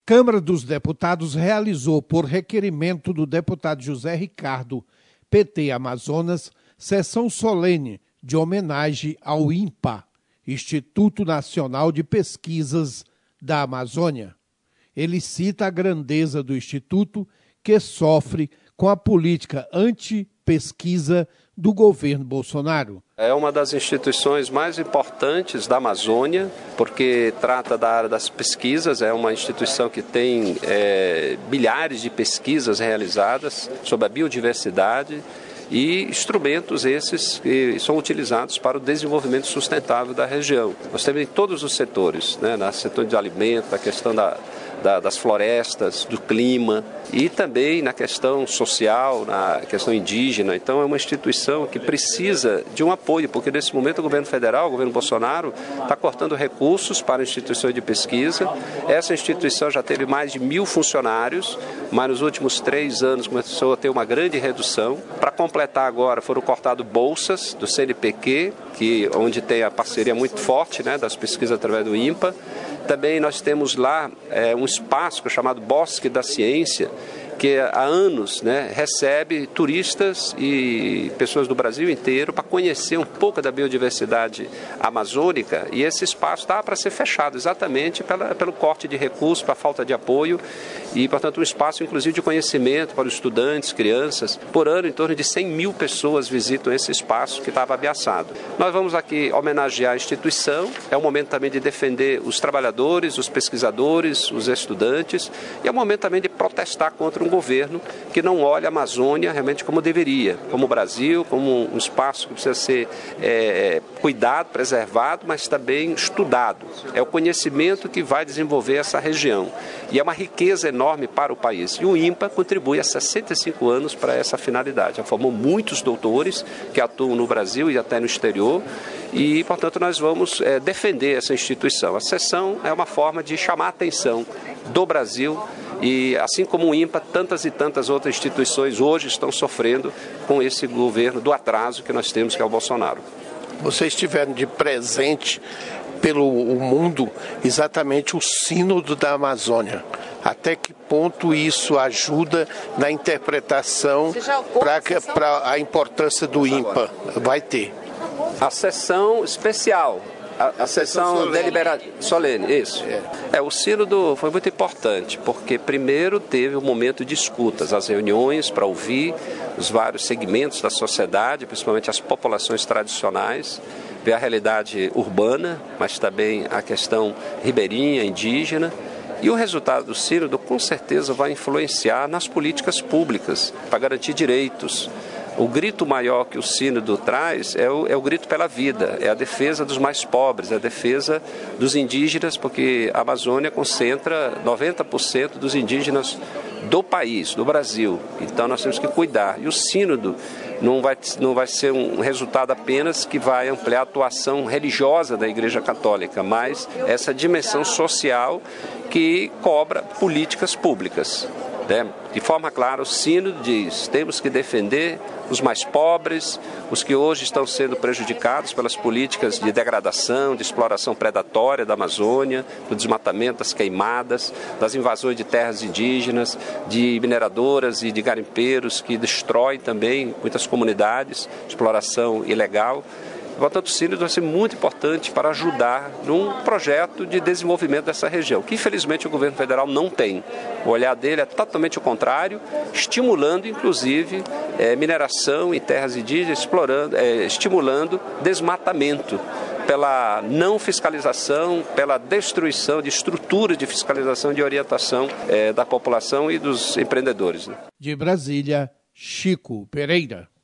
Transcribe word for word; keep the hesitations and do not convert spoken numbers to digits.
Câmara dos Deputados realizou, por requerimento do deputado José Ricardo, P T Amazonas, sessão solene de homenagem ao INPA, Instituto Nacional de Pesquisas da Amazônia. Ele cita a grandeza do Instituto, que sofre com a política anti-pesquisa do governo Bolsonaro. É uma das instituições mais importantes da Amazônia, porque trata da área das pesquisas, é uma instituição que tem é, milhares de pesquisas realizadas sobre a biodiversidade e instrumentos esses que são utilizados para o desenvolvimento sustentável da região. Nós temos em todos os setores, né, no setor de alimento, a questão da Da, das florestas, do clima e também na questão social, na questão indígena. Então é uma instituição que precisa de um apoio, porque nesse momento o governo federal, o governo Bolsonaro, está cortando recursos para instituições de pesquisa. Essa instituição já teve mais de mil funcionários, mas nos últimos três anos começou a ter uma grande redução. Para completar agora, foram cortadas bolsas do C N P Q, que, onde tem a parceria muito forte, né, das pesquisas através do INPA. Também nós temos lá é, um espaço que é chamado Bosque da Ciência, que há anos, né, recebe turistas e pessoas do Brasil inteiro para conhecer um pouco da biodiversidade amazônica, e esse espaço está para ser fechado exatamente pela, pelo corte de recursos, para a falta de apoio e, portanto, um espaço inclusive de conhecimento para os estudantes, crianças. Por ano, em torno de cem mil pessoas visitam esse espaço que estava ameaçado. Nós vamos aqui homenagear a instituição, é um momento também de defender os trabalhadores, os pesquisadores, os estudantes, e é um momento também de protestar contra um governo que não olha a Amazônia realmente como deveria, como o Brasil, como um espaço que precisa ser é, cuidado, preservado, mas também estudado. É o conhecimento que vai desenvolver essa região. E é uma riqueza enorme para o país. E o INPA contribui há sessenta e cinco anos para essa finalidade. Já formou muitos doutores que atuam no Brasil e até no exterior. E, portanto, nós vamos é, defender essa instituição. A sessão é uma forma de chamar a atenção do Brasil. E, assim como o INPA, tantas e tantas outras instituições hoje estão sofrendo com esse governo do atraso que nós temos, que é o Bolsonaro. Vocês tiveram de presente pelo mundo exatamente o Sínodo da Amazônia. Até que ponto isso ajuda na interpretação para a importância do INPA? Vai ter. A sessão especial. A, a sessão deliberativa solene, isso. É. é, o sínodo foi muito importante, porque primeiro teve um momento de escutas, as reuniões para ouvir os vários segmentos da sociedade, principalmente as populações tradicionais, ver a realidade urbana, mas também a questão ribeirinha, indígena. E o resultado do sínodo, com certeza, vai influenciar nas políticas públicas para garantir direitos. O grito maior que o sínodo traz é o, é o grito pela vida, é a defesa dos mais pobres, é a defesa dos indígenas, porque a Amazônia concentra noventa por cento dos indígenas do país, do Brasil. Então nós temos que cuidar. E o sínodo não vai, não vai ser um resultado apenas que vai ampliar a atuação religiosa da Igreja Católica, mas essa dimensão social que cobra políticas públicas. De forma clara, o sínodo diz: temos que defender os mais pobres, os que hoje estão sendo prejudicados pelas políticas de degradação, de exploração predatória da Amazônia, do desmatamento, das queimadas, das invasões de terras indígenas, de mineradoras e de garimpeiros que destroem também muitas comunidades, exploração ilegal. Portanto, o sínodo vai ser muito importante para ajudar num projeto de desenvolvimento dessa região, que infelizmente o governo federal não tem. O olhar dele é totalmente o contrário, estimulando inclusive é, mineração em terras indígenas, explorando, é, estimulando desmatamento pela não fiscalização, pela destruição de estruturas de fiscalização e de orientação é, da população e dos empreendedores. Né? De Brasília, Chico Pereira.